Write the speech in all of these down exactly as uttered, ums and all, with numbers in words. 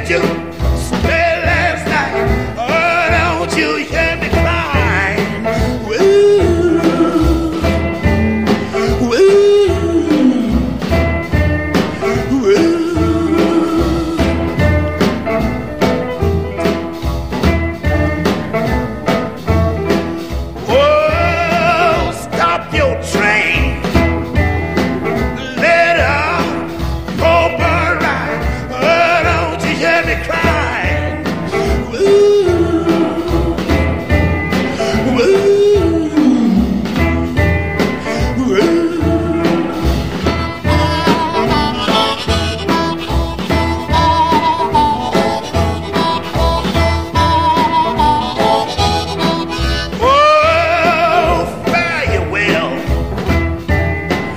you stay last night? Oh, don't you hear me crying? Woo, woo, woo. Oh, stop your train. Let her go burn right. Oh, don't you hear me crying? Woo, woo, woo. Oh, fare you well.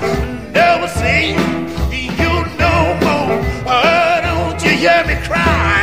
Never see you no more. Oh, don't you hear me cry?